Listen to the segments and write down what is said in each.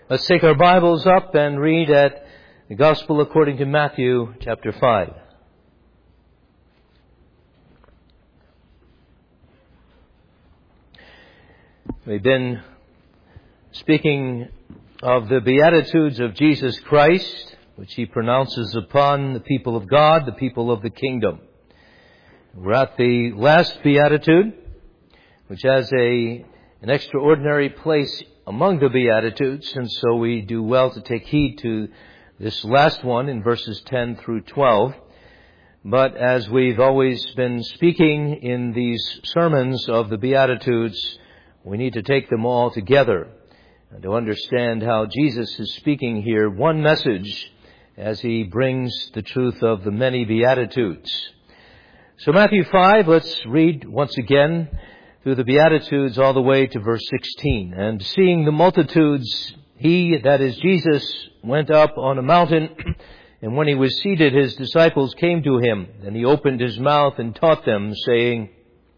Let's take our Bibles up and read at the Gospel according to Matthew chapter 5. We've been speaking of the Beatitudes of Jesus Christ, which He pronounces upon the people of God, the people of the kingdom. We're at the last Beatitude, which has an extraordinary place among the Beatitudes, and so we do well to take heed to this last one in verses 10 through 12. But as we've always been speaking in these sermons of the Beatitudes, we need to take them all together and to understand how Jesus is speaking here one message as He brings the truth of the many Beatitudes. So Matthew 5, let's read once again through the Beatitudes all the way to verse 16. And seeing the multitudes, He, that is Jesus, went up on a mountain, and when He was seated, His disciples came to Him. And He opened His mouth and taught them, saying,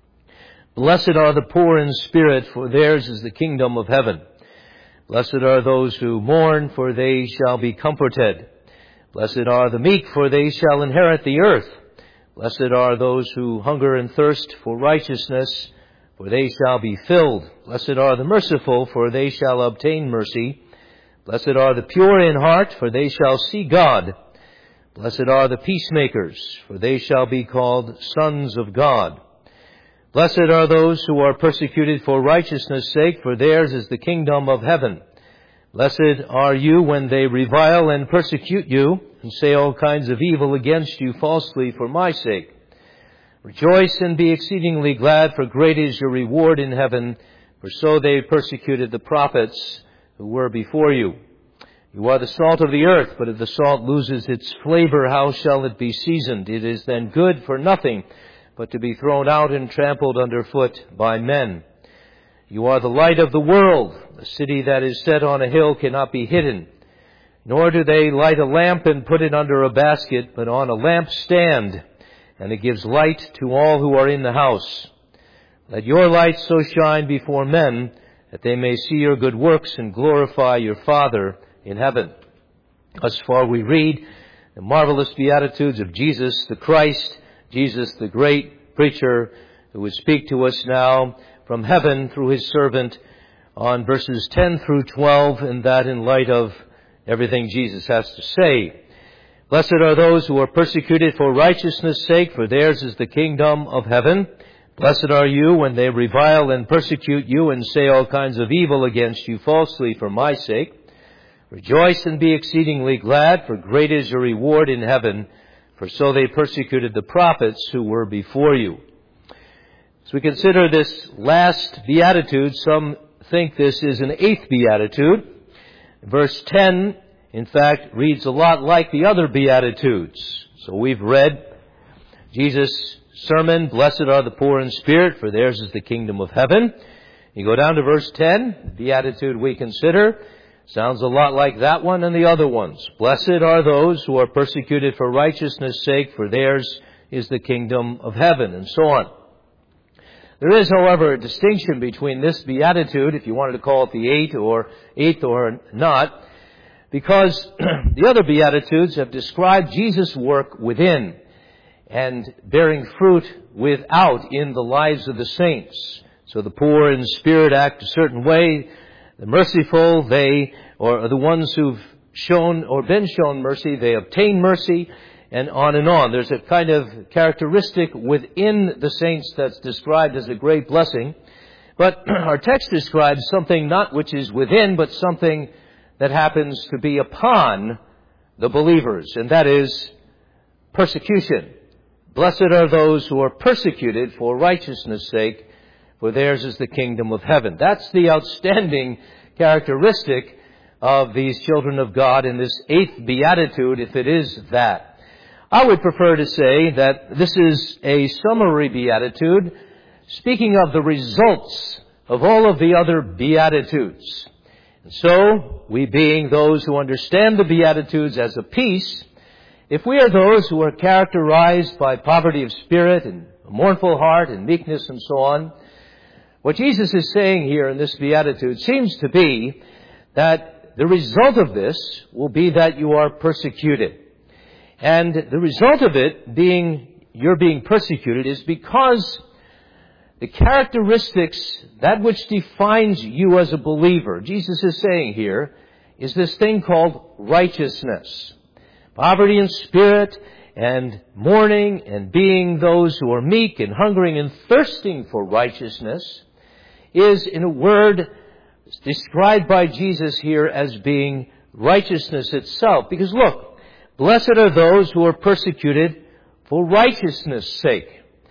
Blessed are the poor in spirit, for theirs is the kingdom of heaven. Blessed are those who mourn, for they shall be comforted. Blessed are the meek, for they shall inherit the earth. Blessed are those who hunger and thirst for righteousness, for they shall be filled. Blessed are the merciful, for they shall obtain mercy. Blessed are the pure in heart, for they shall see God. Blessed are the peacemakers, for they shall be called sons of God. Blessed are those who are persecuted for righteousness' sake, for theirs is the kingdom of heaven. Blessed are you when they revile and persecute you, and say all kinds of evil against you falsely for my sake. Rejoice and be exceedingly glad, for great is your reward in heaven, for so they persecuted the prophets who were before you. You are the salt of the earth, but if the salt loses its flavor, how shall it be seasoned? It is then good for nothing, but to be thrown out and trampled underfoot by men. You are the light of the world. A city that is set on a hill cannot be hidden. Nor do they light a lamp and put it under a basket, but on a lampstand, and it gives light to all who are in the house. Let your light so shine before men that they may see your good works and glorify your Father in heaven. Thus far we read the marvelous Beatitudes of Jesus the Christ, Jesus the great preacher, who would speak to us now from heaven through His servant on verses 10 through 12, and that in light of everything Jesus has to say. Blessed are those who are persecuted for righteousness' sake, for theirs is the kingdom of heaven. Blessed are you when they revile and persecute you and say all kinds of evil against you falsely for my sake. Rejoice and be exceedingly glad, for great is your reward in heaven, for so they persecuted the prophets who were before you. As we consider this last beatitude, some think this is an eighth beatitude. Verse 10, in fact, reads a lot like the other Beatitudes. So we've read Jesus' sermon, Blessed are the poor in spirit, for theirs is the kingdom of heaven. You go down to verse 10, the Beatitude we consider sounds a lot like that one and the other ones. Blessed are those who are persecuted for righteousness' sake, for theirs is the kingdom of heaven, and so on. There is, however, a distinction between this Beatitude, if you wanted to call it the eighth or not, because the other Beatitudes have described Jesus' work within and bearing fruit without in the lives of the saints. So the poor in spirit act a certain way. The merciful, they, or the ones who've shown or been shown mercy, they obtain mercy, and on and on. There's a kind of characteristic within the saints that's described as a great blessing. But our text describes something not which is within, but something that happens to be upon the believers, and that is persecution. Blessed are those who are persecuted for righteousness' sake, for theirs is the kingdom of heaven. That's the outstanding characteristic of these children of God in this eighth beatitude, if it is that. I would prefer to say that this is a summary beatitude, speaking of the results of all of the other beatitudes. And so, we being those who understand the Beatitudes as a piece, if we are those who are characterized by poverty of spirit and a mournful heart and meekness and so on, what Jesus is saying here in this Beatitude seems to be that the result of this will be that you are persecuted. And the result of it being you're being persecuted is because the characteristics, that which defines you as a believer, Jesus is saying here, is this thing called righteousness. Poverty in spirit and mourning and being those who are meek and hungering and thirsting for righteousness is, in a word, described by Jesus here as being righteousness itself. Because look, blessed are those who are persecuted for righteousness' sake.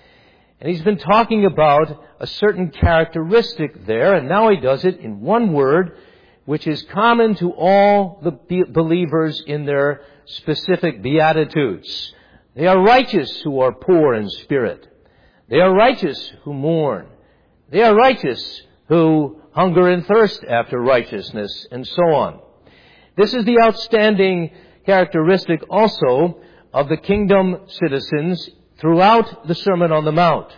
And he's been talking about a certain characteristic there, and now he does it in one word, which is common to all the believers in their specific beatitudes. They are righteous who are poor in spirit. They are righteous who mourn. They are righteous who hunger and thirst after righteousness, and so on. This is the outstanding characteristic also of the kingdom citizens throughout the Sermon on the Mount.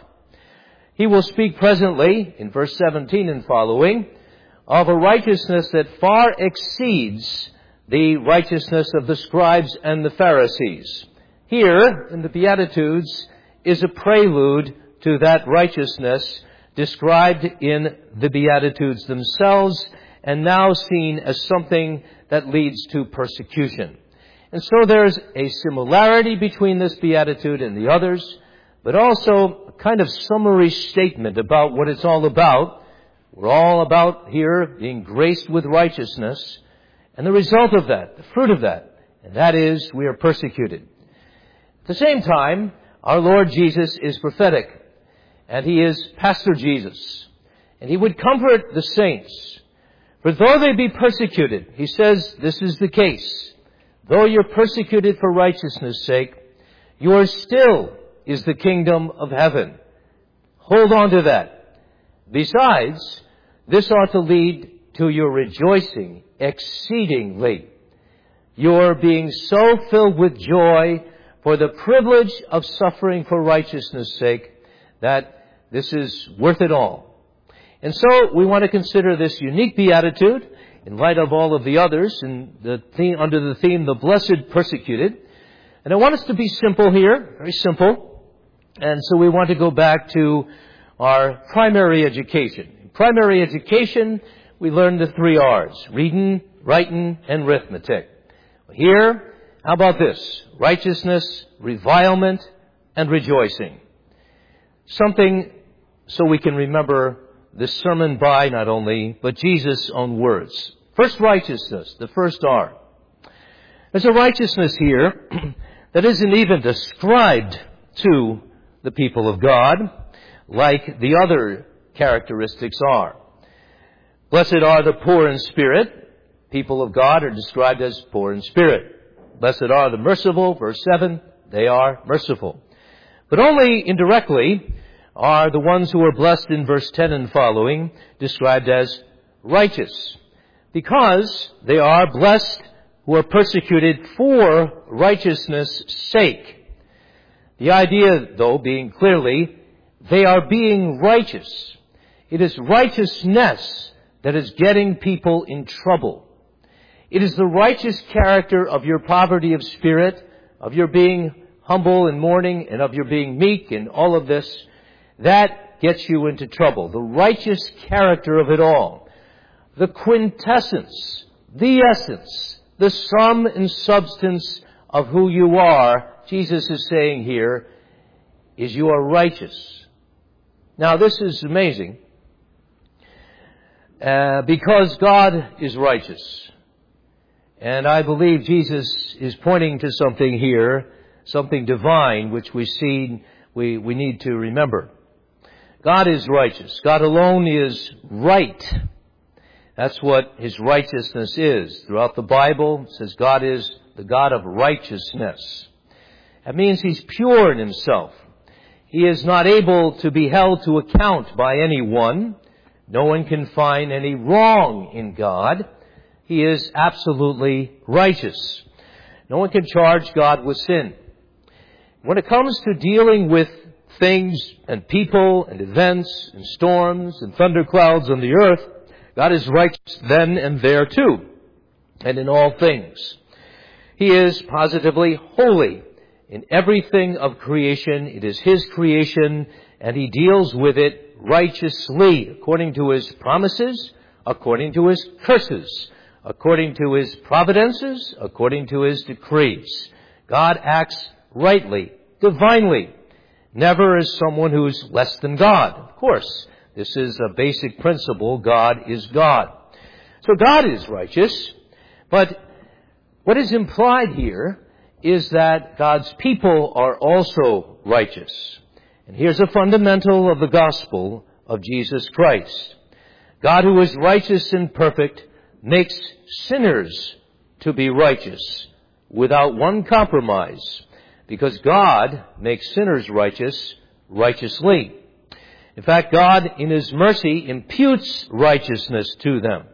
He will speak presently, in verse 17 and following, of a righteousness that far exceeds the righteousness of the scribes and the Pharisees. Here, in the Beatitudes, is a prelude to that righteousness described in the Beatitudes themselves, and now seen as something that leads to persecution. And so there's a similarity between this beatitude and the others, but also a kind of summary statement about what it's all about. We're all about here being graced with righteousness, and the result of that, the fruit of that, and that is we are persecuted. At the same time, our Lord Jesus is prophetic, and He is Pastor Jesus, and He would comfort the saints. For though they be persecuted, He says this is the case. Though you're persecuted for righteousness' sake, yours still is the kingdom of heaven. Hold on to that. Besides, this ought to lead to your rejoicing exceedingly. Your being so filled with joy for the privilege of suffering for righteousness' sake that this is worth it all. And so we want to consider this unique beatitude in light of all of the others, and under the theme, the blessed persecuted. And I want us to be simple here, very simple. And so we want to go back to our primary education. In primary education, we learn the 3 R's, reading, writing, and arithmetic. Here, how about this? Righteousness, revilement, and rejoicing. Something so we can remember this sermon by not only, but Jesus' own words. First, righteousness, the first R. There's a righteousness here that isn't even described to the people of God like the other characteristics are. Blessed are the poor in spirit. People of God are described as poor in spirit. Blessed are the merciful, verse 7, they are merciful. But only indirectly are the ones who are blessed in verse 10 and following described as righteous, because they are blessed who are persecuted for righteousness' sake. The idea, though, being clearly, they are being righteous. It is righteousness that is getting people in trouble. It is the righteous character of your poverty of spirit, of your being humble and mourning, and of your being meek and all of this, that gets you into trouble. The righteous character of it all. The quintessence, the essence, the sum and substance of who you are, Jesus is saying here, is you are righteous. Now this is amazing, because God is righteous. And I believe Jesus is pointing to something here, something divine, which we need to remember. God is righteous. God alone is right. That's what His righteousness is. Throughout the Bible, it says God is the God of righteousness. That means He's pure in Himself. He is not able to be held to account by anyone. No one can find any wrong in God. He is absolutely righteous. No one can charge God with sin. When it comes to dealing with things and people and events and storms and thunderclouds on the earth, God is righteous then and there too. and in all things. He is positively holy. In everything of creation, it is His creation, and He deals with it righteously, according to His promises, according to His curses, according to His providences, according to His decrees. God acts rightly, divinely, never as someone who's less than God. Of course, this is a basic principle. God is God. So God is righteous, but what is implied here is that God's people are also righteous. And here's a fundamental of the gospel of Jesus Christ. God, who is righteous and perfect, makes sinners to be righteous without one compromise, because God makes sinners righteous righteously. In fact, God, in His mercy, imputes righteousness to them.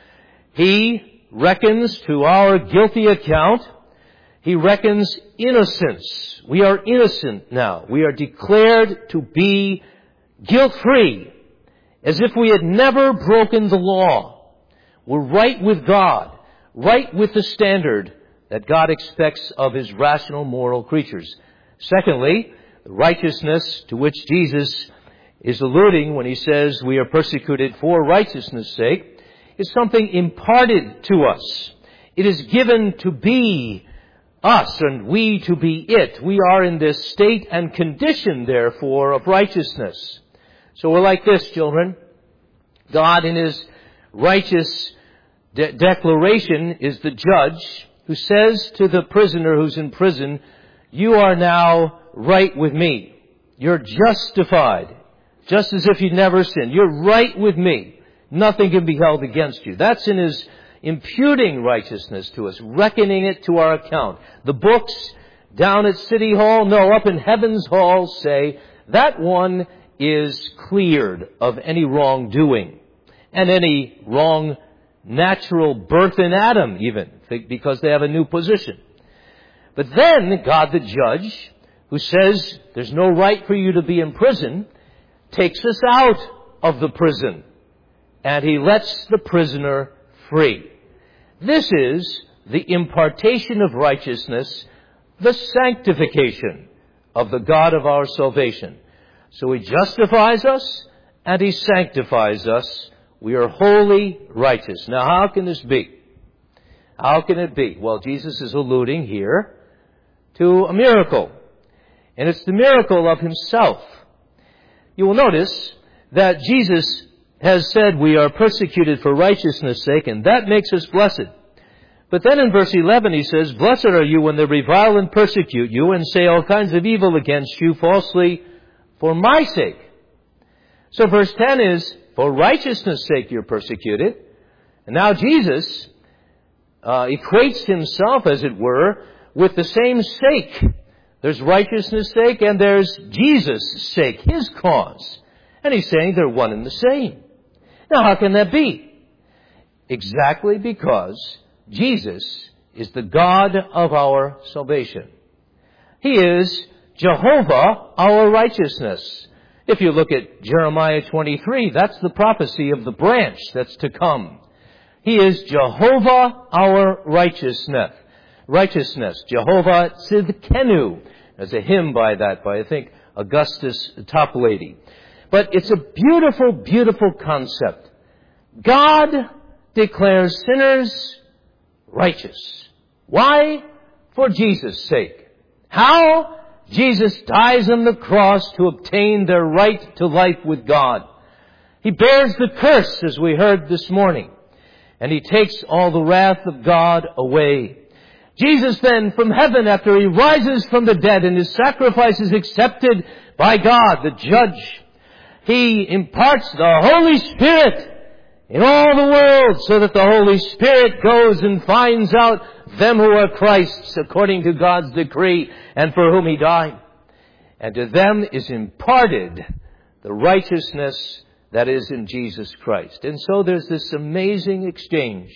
He reckons to our guilty account, He reckons innocence. We are innocent now. We are declared to be guilt-free, as if we had never broken the law. We're right with God, right with the standard that God expects of His rational, moral creatures. Secondly, the righteousness to which Jesus is alluding when He says we are persecuted for righteousness' sake is something imparted to us. It is given to be us and we to be it. We are in this state and condition, therefore, of righteousness. So we're like this, children. God, in His righteous declaration, is the judge who says to the prisoner who's in prison, you are now right with me. You're justified, just as if you'd never sinned. You're right with me. Nothing can be held against you. That's in His imputing righteousness to us, reckoning it to our account. The books down at City Hall, no, up in Heaven's Hall say, that one is cleared of any wrongdoing and any wrong natural birth in Adam even, because they have a new position. But then God the judge, who says there's no right for you to be in prison, takes us out of the prison and He lets the prisoner free. This is the impartation of righteousness, the sanctification of the God of our salvation. So He justifies us and He sanctifies us. We are wholly righteous. Now, how can this be? How can it be? Well, Jesus is alluding here to a miracle. And it's the miracle of Himself. You will notice that Jesus has said we are persecuted for righteousness' sake, and that makes us blessed. But then in verse 11 He says, blessed are you when they revile and persecute you and say all kinds of evil against you falsely for my sake. So verse 10 is, for righteousness' sake you're persecuted. And now Jesus equates Himself, as it were, with the same sake. There's righteousness' sake and there's Jesus' sake, His cause. And He's saying they're one and the same. Now, how can that be? Exactly because Jesus is the God of our salvation. He is Jehovah, our righteousness. If you look at Jeremiah 23, that's the prophecy of the branch that's to come. He is Jehovah, our righteousness. Jehovah Tzidkenu. There's a hymn by I think, Augustus Toplady. But it's a beautiful, beautiful concept. God declares sinners righteous. Why? For Jesus' sake. How? Jesus dies on the cross to obtain their right to life with God. He bears the curse, as we heard this morning, and He takes all the wrath of God away. Jesus then, from heaven, after He rises from the dead and His sacrifice is accepted by God, the judge, He imparts the Holy Spirit in all the world so that the Holy Spirit goes and finds out them who are Christ's according to God's decree and for whom He died. And to them is imparted the righteousness that is in Jesus Christ. And so there's this amazing exchange.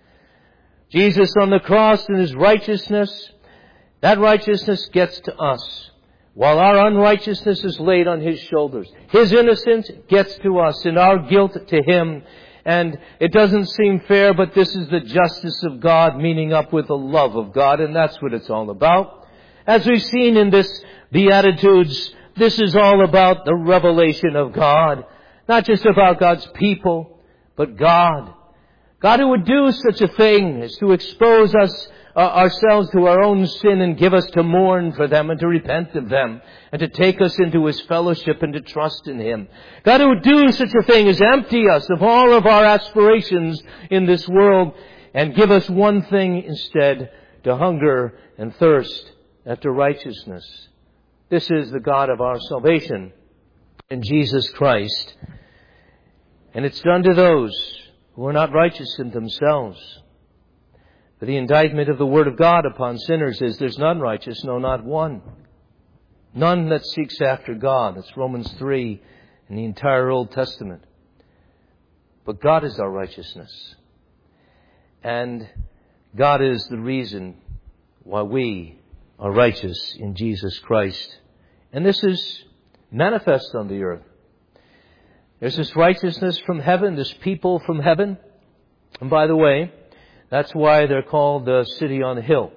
Jesus on the cross and His righteousness, that righteousness gets to us, while our unrighteousness is laid on His shoulders. His innocence gets to us and our guilt to Him. And it doesn't seem fair, but this is the justice of God meeting up with the love of God, and that's what it's all about. As we've seen in this Beatitudes, this is all about the revelation of God. Not just about God's people, but God. God who would do such a thing as to expose us ourselves to our own sin and give us to mourn for them and to repent of them and to take us into His fellowship and to trust in Him. God who would do such a thing as empty us of all of our aspirations in this world and give us one thing instead, to hunger and thirst after righteousness. This is the God of our salvation in Jesus Christ. And it's done to those who are not righteous in themselves. For the indictment of the Word of God upon sinners is, there's none righteous, no, not one. None that seeks after God. That's Romans 3 in the entire Old Testament. But God is our righteousness. And God is the reason why we are righteous in Jesus Christ. And this is manifest on the earth. There's this righteousness from heaven, this people from heaven. And by the way, that's why they're called the city on the hill.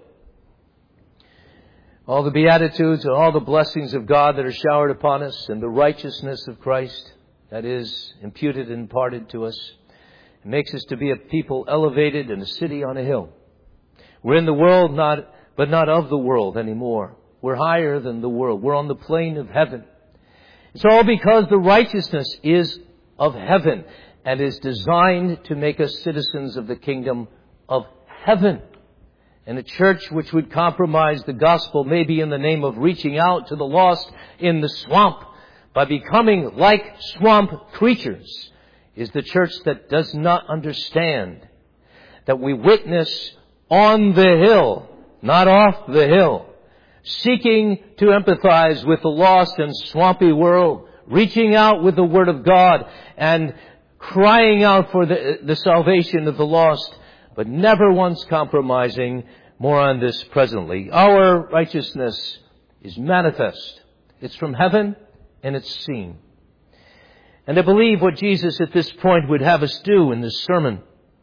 All the Beatitudes and all the blessings of God that are showered upon us and the righteousness of Christ that is imputed and imparted to us, it makes us to be a people elevated and a city on a hill. We're in the world, but not of the world anymore. We're higher than the world. We're on the plane of heaven. It's all because the righteousness is of heaven and is designed to make us citizens of the kingdom of heaven. And a church which would compromise the gospel, maybe in the name of reaching out to the lost in the swamp by becoming like swamp creatures, is the church that does not understand that we witness on the hill, not off the hill, seeking to empathize with the lost and swampy world, reaching out with the Word of God and crying out for the salvation of the lost, but never once compromising. More on this presently. Our righteousness is manifest. It's from heaven and it's seen. And I believe what Jesus at this point would have us do in this sermon,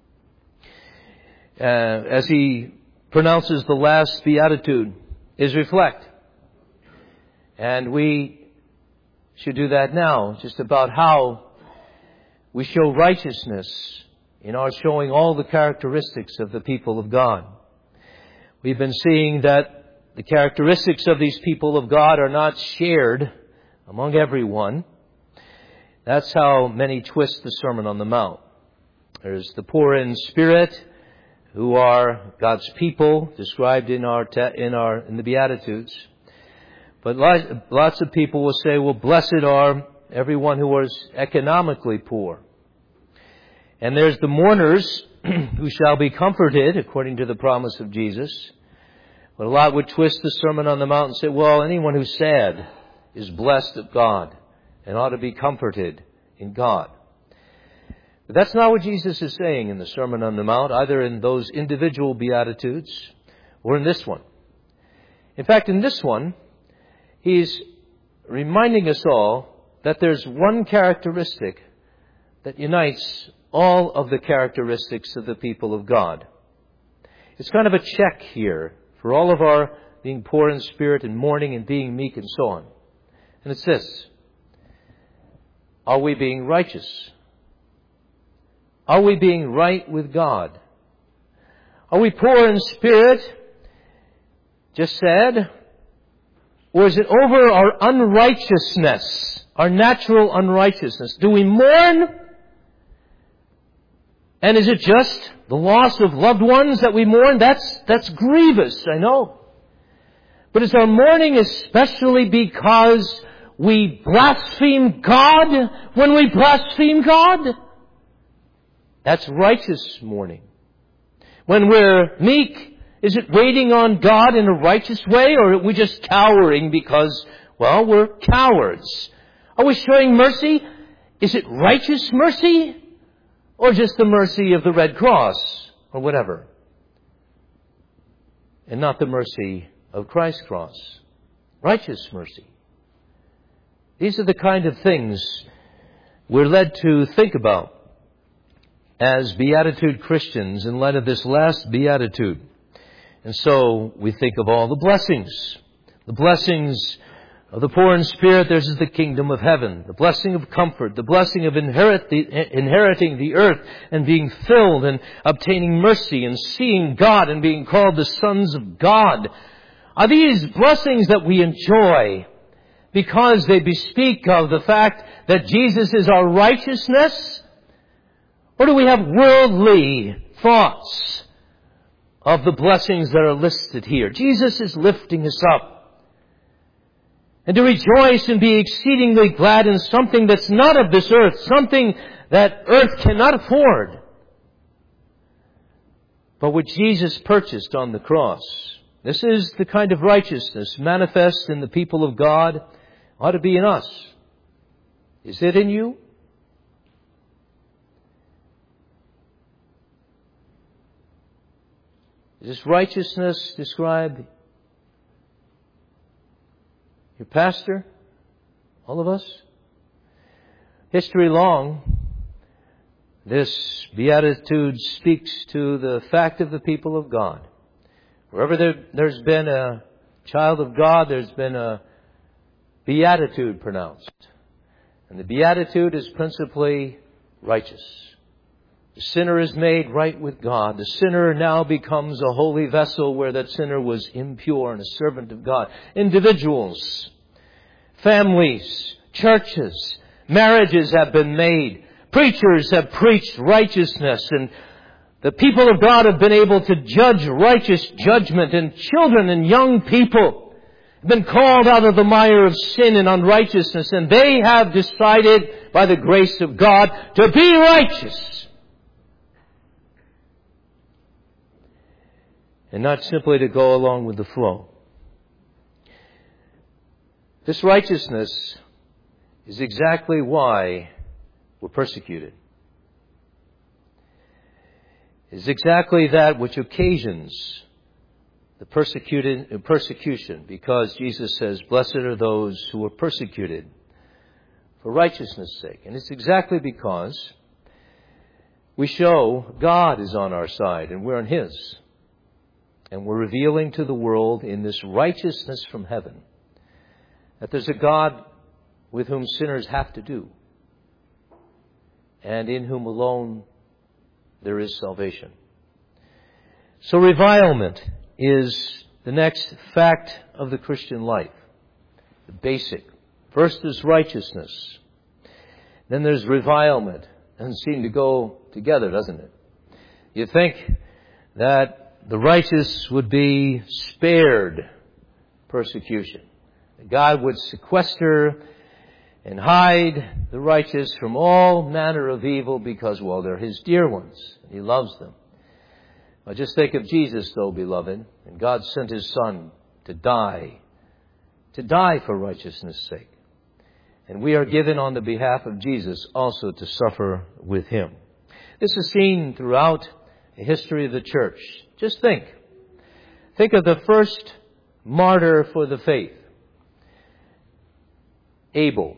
as He pronounces the last beatitude, is reflect. And we should do that now, just about how we show righteousness in our showing all the characteristics of the people of God. We've been seeing that the characteristics of these people of God are not shared among everyone. That's how many twist the Sermon on the Mount. There's the poor in spirit, who are God's people, described in the Beatitudes. But lots of people will say, well, blessed are everyone who is economically poor. And there's the mourners who shall be comforted, according to the promise of Jesus. But a lot would twist the Sermon on the Mount and say, well, anyone who's sad is blessed of God and ought to be comforted in God. But that's not what Jesus is saying in the Sermon on the Mount, either in those individual Beatitudes or in this one. In fact, in this one, He's reminding us all that there's one characteristic that unites all of the characteristics of the people of God. It's kind of a check here for all of our being poor in spirit and mourning and being meek and so on. And it's this: are we being righteous? Are we being right with God? Are we poor in spirit, just said? Or is it over our unrighteousness, our natural unrighteousness? Do we mourn? And is it just the loss of loved ones that we mourn? That's grievous, I know. But is our mourning especially because we blaspheme God when we blaspheme God? That's righteous mourning. When we're meek, is it waiting on God in a righteous way, or are we just cowering because, well, we're cowards? Are we showing mercy? Is it righteous mercy? Or just the mercy of the Red Cross, or whatever? And not the mercy of Christ's cross. Righteous mercy. These are the kind of things we're led to think about as Beatitude Christians in light of this last Beatitude. And so we think of all the blessings. The blessings of the poor in spirit, theirs is the kingdom of heaven. The blessing of comfort, the blessing of inheriting the earth and being filled and obtaining mercy and seeing God and being called the sons of God. Are these blessings that we enjoy because they bespeak of the fact that Jesus is our righteousness? Or do we have worldly thoughts of the blessings that are listed here? Jesus is lifting us up. And to rejoice and be exceedingly glad in something that's not of this earth, something that earth cannot afford, but which Jesus purchased on the cross. This is the kind of righteousness manifest in the people of God, ought to be in us. Is it in you? Does this righteousness describe your pastor? All of us? History long, this beatitude speaks to the fact of the people of God. Wherever there's been a child of God, there's been a beatitude pronounced. And the beatitude is principally righteous. The sinner is made right with God. The sinner now becomes a holy vessel where that sinner was impure and a servant of God. Individuals, families, churches, marriages have been made. Preachers have preached righteousness, and the people of God have been able to judge righteous judgment, and children and young people have been called out of the mire of sin and unrighteousness, and they have decided by the grace of God to be righteous. And not simply to go along with the flow. This righteousness is exactly why we're persecuted. It's exactly that which occasions the persecution, because Jesus says, "Blessed are those who are persecuted for righteousness' sake." And it's exactly because we show God is on our side and we're on His. And we're revealing to the world in this righteousness from heaven that there's a God with whom sinners have to do, and in whom alone there is salvation. So revilement is the next fact of the Christian life. The basic. First is righteousness. Then there's revilement. Doesn't seem to go together, doesn't it? You think that the righteous would be spared persecution. God would sequester and hide the righteous from all manner of evil because, well, they're His dear ones. And He loves them. Now just think of Jesus, though, beloved. And God sent His Son to die for righteousness' sake. And we are given on the behalf of Jesus also to suffer with Him. This is seen throughout the history of the church. Just think. Think of the first martyr for the faith. Abel.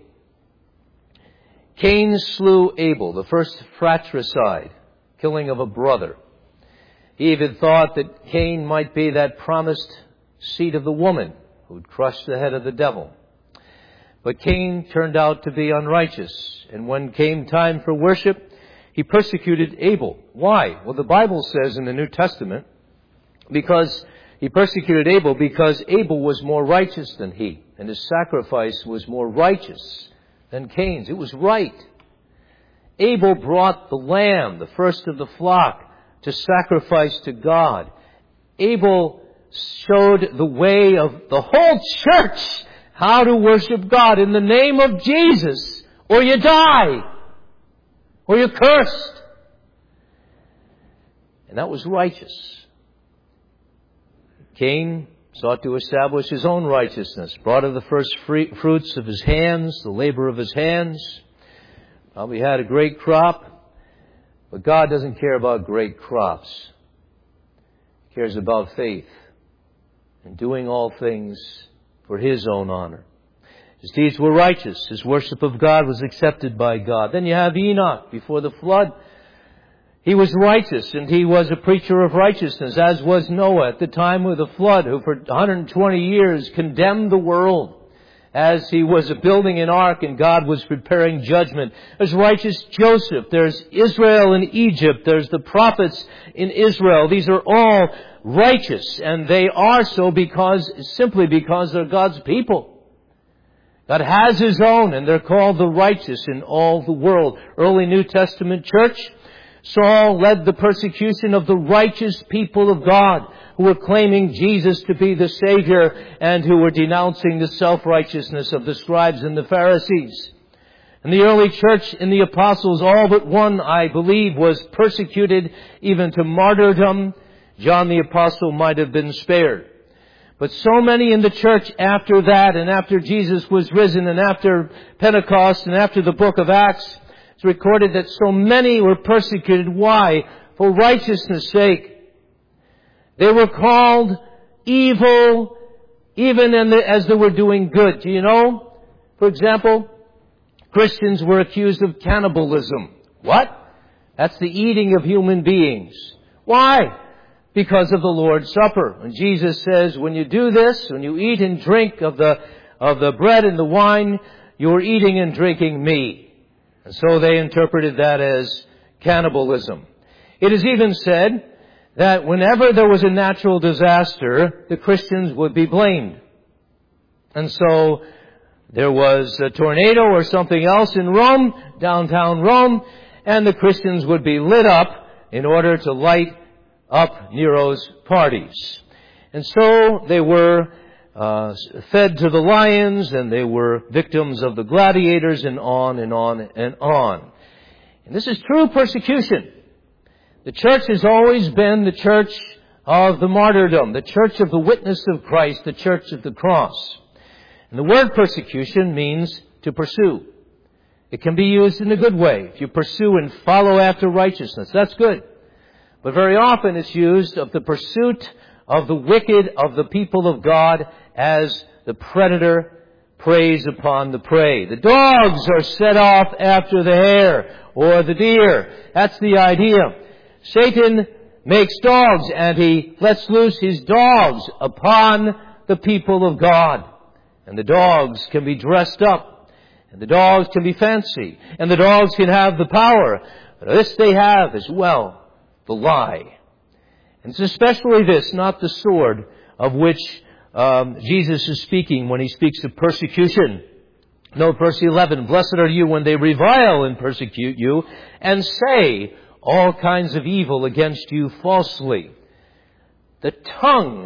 Cain slew Abel, the first fratricide, killing of a brother. He even thought that Cain might be that promised seed of the woman who would crush the head of the devil. But Cain turned out to be unrighteous. And when came time for worship, he persecuted Abel. Why? Well, the Bible says in the New Testament, because he persecuted Abel because Abel was more righteous than he, and his sacrifice was more righteous than Cain's. It was right. Abel brought the lamb, the first of the flock, to sacrifice to God. Abel showed the way of the whole church how to worship God in the name of Jesus, or you die, or you're cursed. And that was righteous. Cain sought to establish his own righteousness, brought of the first fruits of his hands, the labor of his hands. Probably had a great crop, but God doesn't care about great crops. He cares about faith and doing all things for His own honor. His deeds were righteous. His worship of God was accepted by God. Then you have Enoch before the flood. He was righteous, and he was a preacher of righteousness, as was Noah at the time of the flood, who for 120 years condemned the world as he was building an ark and God was preparing judgment. There's righteous Joseph. There's Israel in Egypt. There's the prophets in Israel. These are all righteous, and they are so simply because they're God's people. God has His own, and they're called the righteous in all the world. Early New Testament church, Saul led the persecution of the righteous people of God who were claiming Jesus to be the Savior and who were denouncing the self-righteousness of the scribes and the Pharisees. And the early church in the apostles, all but one, I believe, was persecuted even to martyrdom. John the apostle might have been spared. But so many in the church after that, and after Jesus was risen, and after Pentecost, and after the book of Acts, it's recorded that so many were persecuted. Why? For righteousness' sake. They were called evil even as they were doing good. Do you know? For example, Christians were accused of cannibalism. What? That's the eating of human beings. Why? Because of the Lord's Supper. When Jesus says, when you do this, when you eat and drink of the bread and the wine, you're eating and drinking me. And so they interpreted that as cannibalism. It is even said that whenever there was a natural disaster, the Christians would be blamed. And so there was a tornado or something else in Rome, downtown Rome, and the Christians would be lit up in order to light up Nero's parties. And so they were fed to the lions, and they were victims of the gladiators, and on and on and on. And this is true persecution. The church has always been the church of the martyrdom, the church of the witness of Christ, the church of the cross. And the word persecution means to pursue. It can be used in a good way. If you pursue and follow after righteousness, that's good. But very often it's used of the pursuit of the wicked, of the people of God, as the predator preys upon the prey. The dogs are set off after the hare or the deer. That's the idea. Satan makes dogs, and he lets loose his dogs upon the people of God. And the dogs can be dressed up, and the dogs can be fancy, and the dogs can have the power. But this they have as well, the lie. And it's especially this, not the sword, of which Jesus is speaking when he speaks of persecution. Note verse 11, "Blessed are you when they revile and persecute you, and say all kinds of evil against you falsely." The tongue,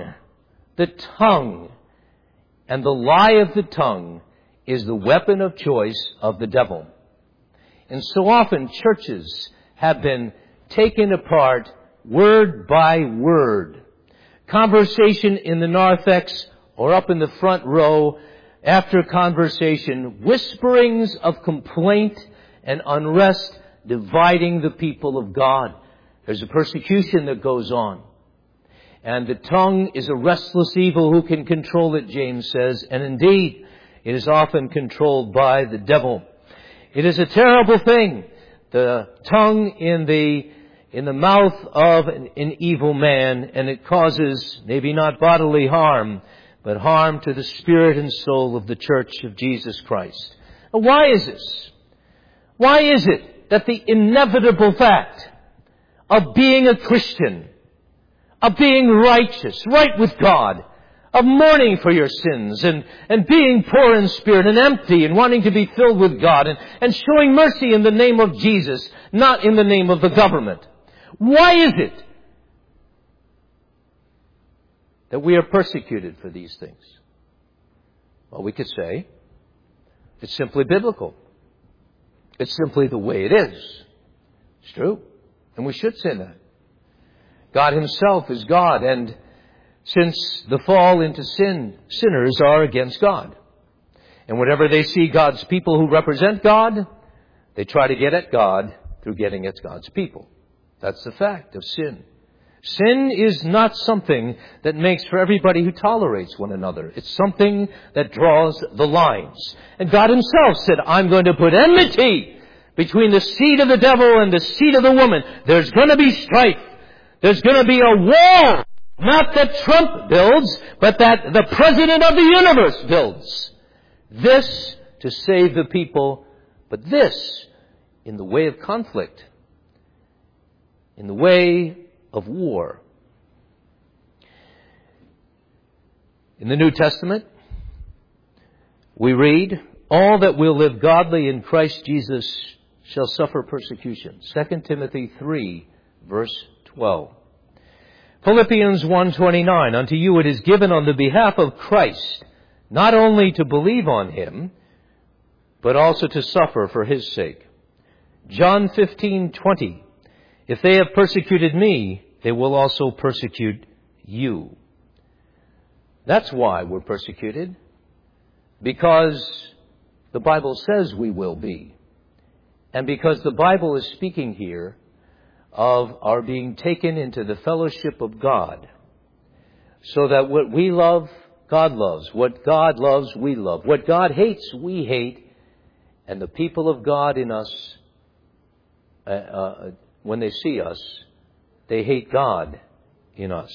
and the lie of the tongue is the weapon of choice of the devil. And so often churches have been taken apart word by word. Conversation in the narthex or up in the front row, after conversation, whisperings of complaint and unrest dividing the people of God. There's a persecution that goes on. And the tongue is a restless evil. Who can control it, James says. And indeed, it is often controlled by the devil. It is a terrible thing. The tongue in the mouth of an evil man, and it causes maybe not bodily harm, but harm to the spirit and soul of the church of Jesus Christ. Now, why is this? Why is it that the inevitable fact of being a Christian, of being righteous, right with God, of mourning for your sins and being poor in spirit and empty and wanting to be filled with God and showing mercy in the name of Jesus, not in the name of the government. Why is it that we are persecuted for these things? Well, we could say it's simply biblical. It's simply the way it is. It's true. And we should say that. God Himself is God, and since the fall into sin, sinners are against God. And whenever they see God's people who represent God, they try to get at God through getting at God's people. That's the fact of sin. Sin is not something that makes for everybody who tolerates one another. It's something that draws the lines. And God Himself said, I'm going to put enmity between the seed of the devil and the seed of the woman. There's going to be strife. There's going to be a war. Not that Trump builds, but that the President of the universe builds. This to save the people, but this in the way of conflict, in the way of war. In the New Testament, we read, all that will live godly in Christ Jesus shall suffer persecution. 2 Timothy 3, verse 12. Philippians 1:29, unto you it is given on the behalf of Christ, not only to believe on him, but also to suffer for his sake. John 15:20, if they have persecuted me, they will also persecute you. That's why we're persecuted, because the Bible says we will be. And because the Bible is speaking here of our being taken into the fellowship of God, so that what we love, God loves. What God loves, we love. What God hates, we hate. And the people of God in us, when they see us, they hate God in us.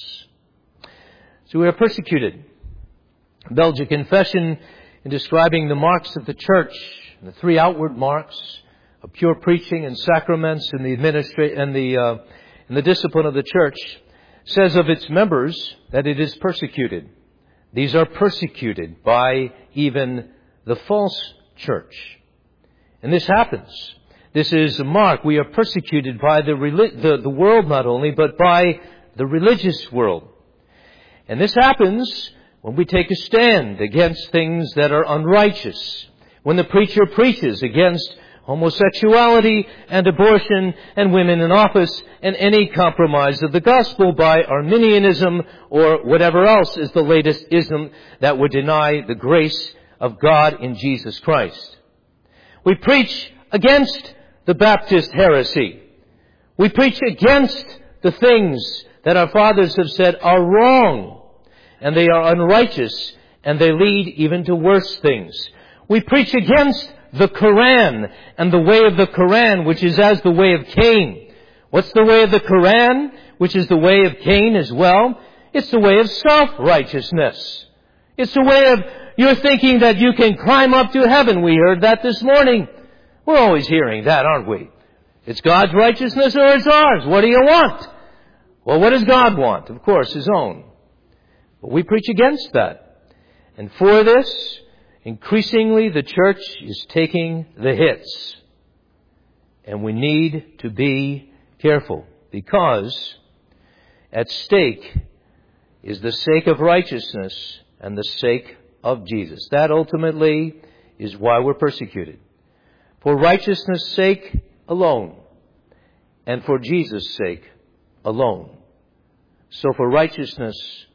So we are persecuted. Belgic Confession, in describing the marks of the church, the three outward marks of pure preaching and sacraments and the discipline of the church, says of its members that it is persecuted. These are persecuted by even the false church. And this happens. This is a mark. We are persecuted by the world not only, but by the religious world. And this happens when we take a stand against things that are unrighteous. When the preacher preaches against homosexuality and abortion and women in office and any compromise of the gospel by Arminianism or whatever else is the latest ism that would deny the grace of God in Jesus Christ. We preach against the Baptist heresy. We preach against the things that our fathers have said are wrong, and they are unrighteous, and they lead even to worse things. We preach against the Quran and the way of the Quran, which is as the way of Cain. What's the way of the Quran, which is the way of Cain as well? It's the way of self-righteousness. It's the way of you're thinking that you can climb up to heaven. We heard that this morning. We're always hearing that, aren't we? It's God's righteousness or it's ours. What do you want? Well, what does God want? Of course, His own. But we preach against that. And for this, increasingly the church is taking the hits. And we need to be careful, because at stake is the sake of righteousness and the sake of Jesus. That ultimately is why we're persecuted. For righteousness' sake alone, and for Jesus' sake alone. So for righteousness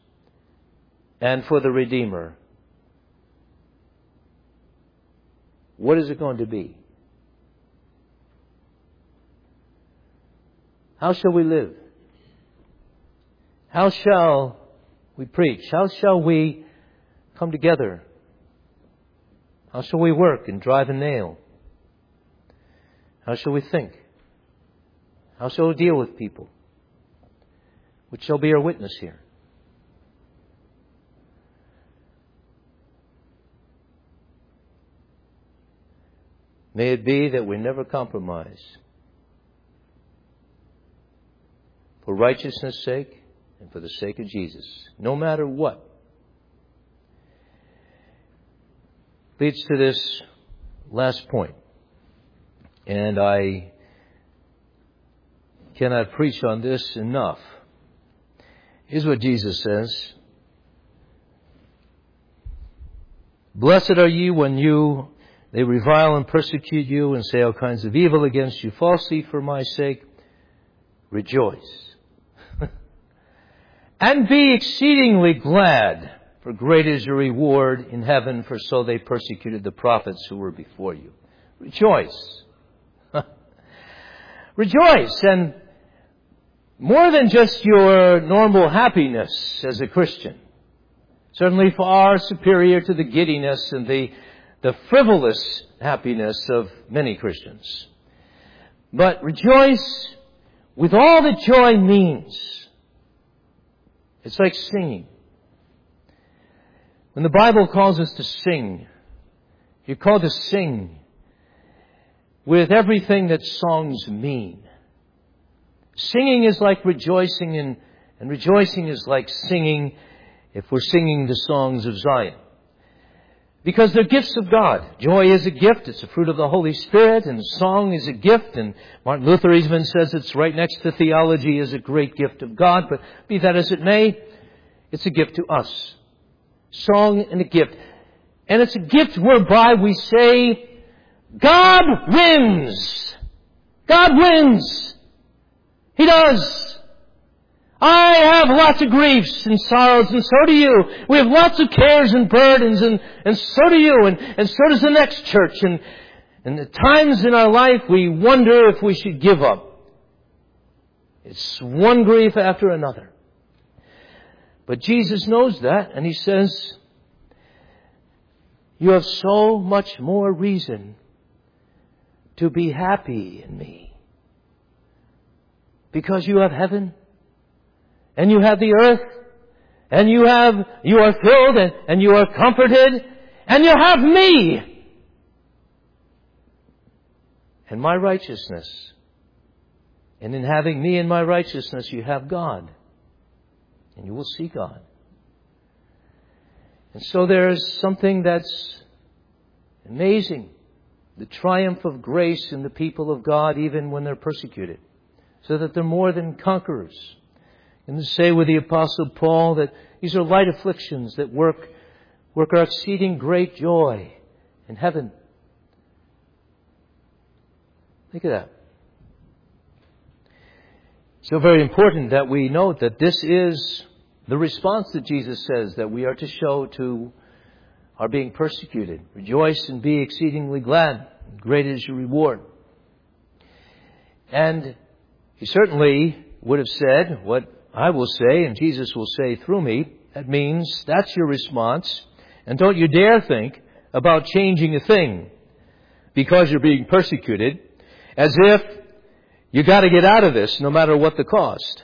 and for the Redeemer, what is it going to be? How shall we live? How shall we preach? How shall we come together? How shall we work and drive a nail? How shall we think? How shall we deal with people? Which shall be our witness here? May it be that we never compromise. For righteousness' sake and for the sake of Jesus. No matter what. Leads to this last point. And I cannot preach on this enough. Here's what Jesus says. Blessed are you when they revile and persecute you and say all kinds of evil against you falsely for my sake. Rejoice. And be exceedingly glad, for great is your reward in heaven, for so they persecuted the prophets who were before you. Rejoice. Rejoice. And more than just your normal happiness as a Christian. Certainly far superior to the giddiness and the frivolous happiness of many Christians. But rejoice with all that joy means. It's like singing. When the Bible calls us to sing, you're called to sing with everything that songs mean. Singing is like rejoicing, and rejoicing is like singing if we're singing the songs of Zion. Because they're gifts of God. Joy is a gift. It's a fruit of the Holy Spirit. And song is a gift. And Martin Luther even says it's right next to theology as a great gift of God. But be that as it may, it's a gift to us. Song and a gift. And it's a gift whereby we say, God wins. God wins. He does. I have lots of griefs and sorrows, and so do you. We have lots of cares and burdens, and so do you, and so does the next church. And at times in our life we wonder if we should give up. It's one grief after another. But Jesus knows that, and He says, you have so much more reason to be happy in me. Because you have heaven, and you have the earth, and you are filled, and you are comforted, and you have me, and my righteousness. And in having me and my righteousness, you have God, and you will see God. And so there's something that's amazing, the triumph of grace in the people of God, even when they're persecuted, so that they're more than conquerors. And to say with the Apostle Paul that these are light afflictions that work our exceeding great joy in heaven. Think of that. So very important that we note that this is the response that Jesus says that we are to show to our being persecuted. Rejoice and be exceedingly glad. Great is your reward. And He certainly would have said what I will say, and Jesus will say through me. That means that's your response. And don't you dare think about changing a thing because you're being persecuted, as if you got to get out of this no matter what the cost.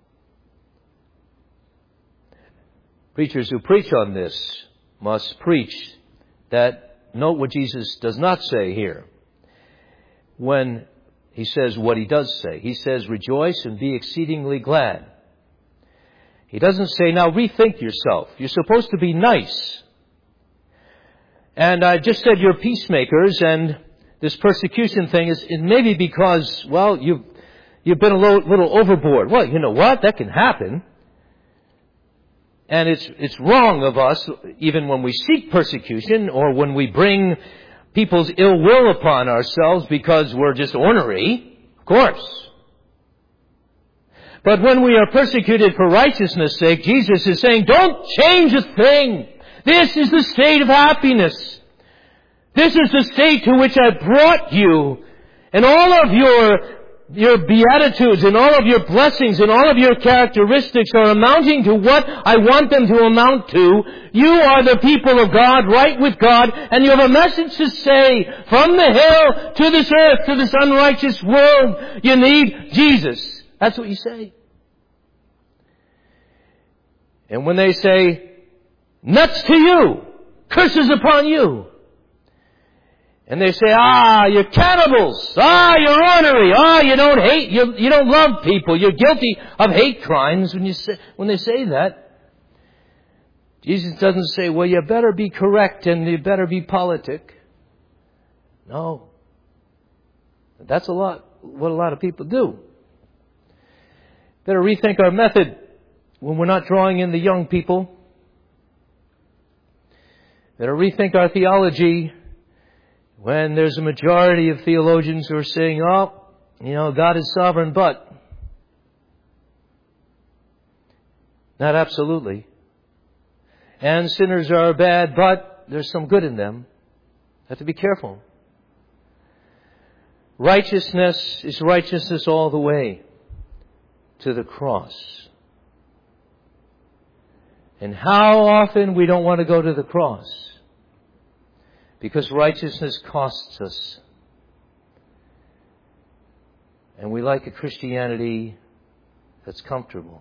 Preachers who preach on this must preach that. Note what Jesus does not say here when He says what He does say. He says, rejoice and be exceedingly glad. He doesn't say, now rethink yourself. You're supposed to be nice. And I just said you're peacemakers, and this persecution thing is maybe because, well, you've been a little overboard. Well, you know what? That can happen. And it's wrong of us, even when we seek persecution or when we bring people's ill will upon ourselves because we're just ornery. Of course. But when we are persecuted for righteousness' sake, Jesus is saying, don't change a thing. This is the state of happiness. This is the state to which I brought you. And all of your beatitudes and all of your blessings and all of your characteristics are amounting to what I want them to amount to. You are the people of God, right with God, and you have a message to say from the hill to this earth, to this unrighteous world. You need Jesus. That's what you say. And when they say, nuts to you, curses upon you. And they say, you're cannibals. You're ornery. You don't hate, you don't love people. You're guilty of hate crimes. When they say that, Jesus doesn't say, well, you better be correct and you better be politic. No. That's what a lot of people do. Better rethink our method when we're not drawing in the young people. Better rethink our theology when there's a majority of theologians who are saying, God is sovereign, but. Not absolutely. And sinners are bad, but there's some good in them. Have to be careful. Righteousness is righteousness all the way to the cross. And how often we don't want to go to the cross because righteousness costs us. And we like a Christianity that's comfortable.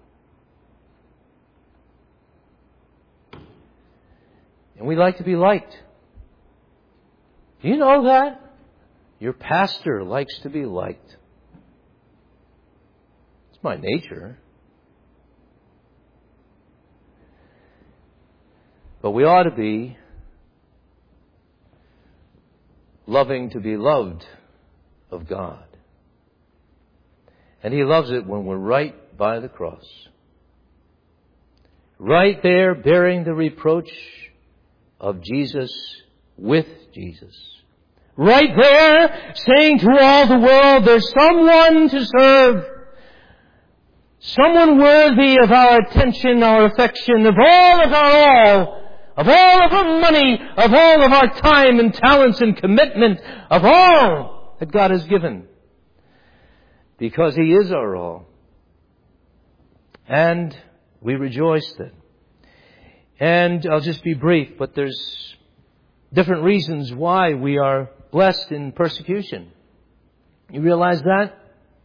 And we like to be liked. Do you know that? Your pastor likes to be liked. It's my nature. But we ought to be loving to be loved of God. And He loves it when we're right by the cross. Right there bearing the reproach of Jesus with Jesus. Right there saying to all the world, there's someone to serve. Someone worthy of our attention, our affection, of all of our money, of all of our time and talents and commitment, of all that God has given. Because He is our all. And we rejoice then. And I'll just be brief, but there's different reasons why we are blessed in persecution. You realize that?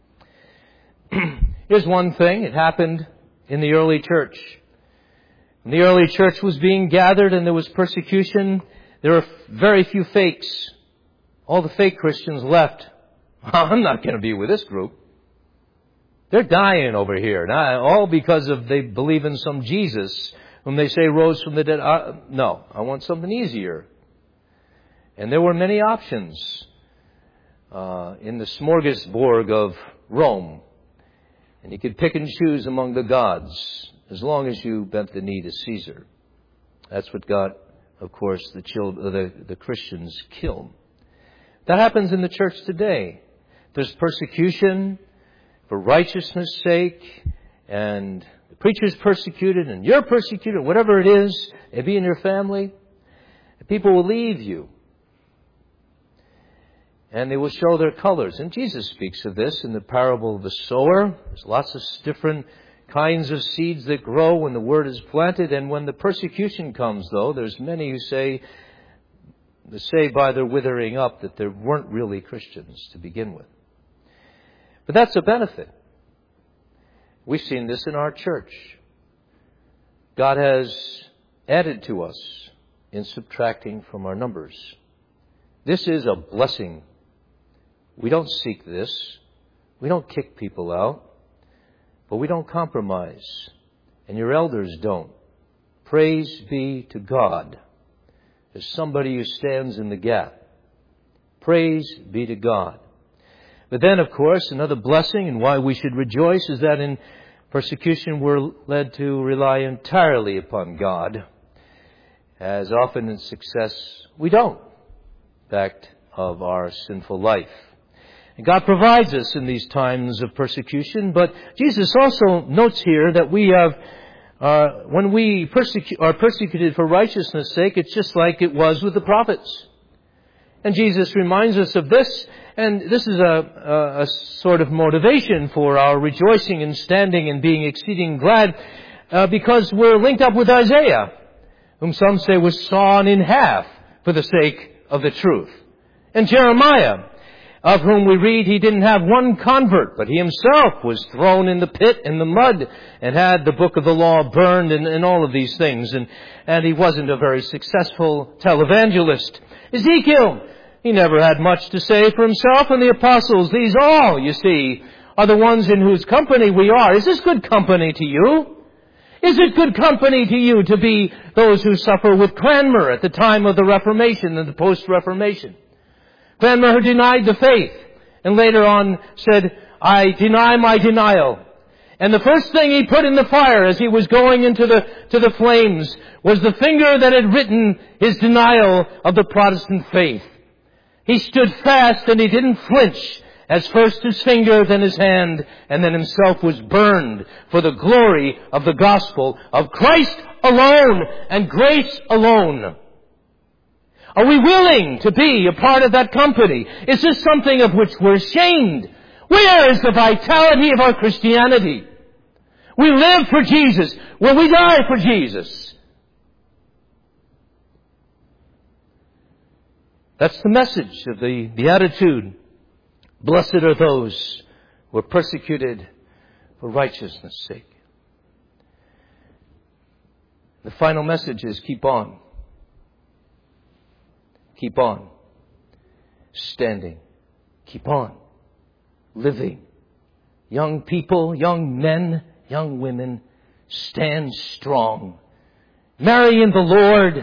Here's one thing. It happened in the early church. When the early church was being gathered and there was persecution, there were very few fakes. All the fake Christians left. I'm not going to be with this group. They're dying over here. Now, all because of they believe in some Jesus whom they say rose from the dead. No, I want something easier. And there were many options in the smorgasbord of Rome. And you could pick and choose among the gods as long as you bent the knee to Caesar. That's what got, of course, the Christians killed. That happens in the church today. There's persecution for righteousness' sake, and the preacher's persecuted, and you're persecuted, whatever it is, maybe in your family. People will leave you. And they will show their colors. And Jesus speaks of this in the parable of the sower. There's lots of different kinds of seeds that grow when the word is planted. And when the persecution comes, though, there's many who say by their withering up that they weren't really Christians to begin with. But that's a benefit. We've seen this in our church. God has added to us in subtracting from our numbers. This is a blessing. We don't seek this. We don't kick people out. But we don't compromise. And your elders don't. Praise be to God. There's somebody who stands in the gap. Praise be to God. But then, of course, another blessing and why we should rejoice is that in persecution we're led to rely entirely upon God. As often in success, we don't. Fact of our sinful life. And God provides us in these times of persecution, but Jesus also notes here that we have, when we are persecuted for righteousness' sake, it's just like it was with the prophets. And Jesus reminds us of this, and this is a sort of motivation for our rejoicing and standing and being exceeding glad, because we're linked up with Isaiah, whom some say was sawn in half for the sake of the truth. And Jeremiah, of whom we read he didn't have one convert, but he himself was thrown in the pit in the mud and had the book of the law burned and all of these things. And he wasn't a very successful televangelist. Ezekiel, he never had much to say for himself. And the apostles, these all, you see, are the ones in whose company we are. Is this good company to you? Is it good company to you to be those who suffer with Cranmer at the time of the Reformation and the post-Reformation? Cranmer who denied the faith and later on said, I deny my denial. And the first thing he put in the fire as he was going into the flames was the finger that had written his denial of the Protestant faith. He stood fast and he didn't flinch, as first his finger, then his hand, and then himself was burned for the glory of the gospel of Christ alone and grace alone. Are we willing to be a part of that company? Is this something of which we're ashamed? Where is the vitality of our Christianity? We live for Jesus. Will we die for Jesus? That's the message of the Beatitude. Blessed are those were persecuted for righteousness' sake. The final message is keep on. Keep on standing. Keep on living. Young people, young men, young women, stand strong. Marry in the Lord.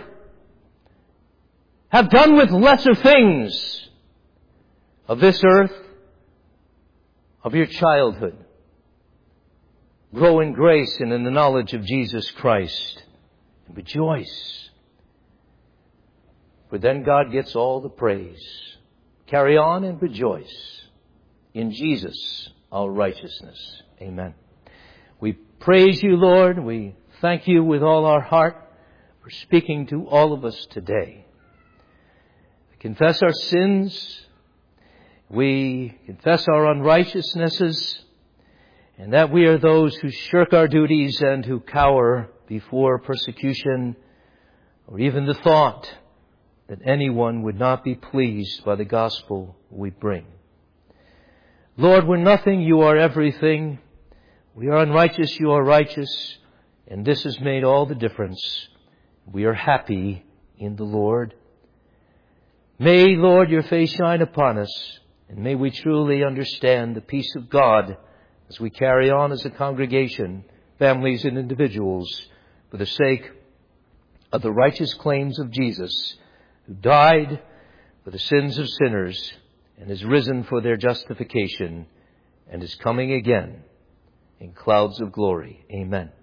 Have done with lesser things of this earth, of your childhood. Grow in grace and in the knowledge of Jesus Christ. And rejoice. For then God gets all the praise. Carry on and rejoice in Jesus, our righteousness. Amen. We praise you, Lord. We thank you with all our heart for speaking to all of us today. We confess our sins. We confess our unrighteousnesses, and that we are those who shirk our duties and who cower before persecution or even the thought that anyone would not be pleased by the gospel we bring. Lord, we're nothing, you are everything. We are unrighteous, you are righteous, and this has made all the difference. We are happy in the Lord. May, Lord, your face shine upon us, and may we truly understand the peace of God as we carry on as a congregation, families and individuals, for the sake of the righteous claims of Jesus, who died for the sins of sinners and is risen for their justification and is coming again in clouds of glory. Amen.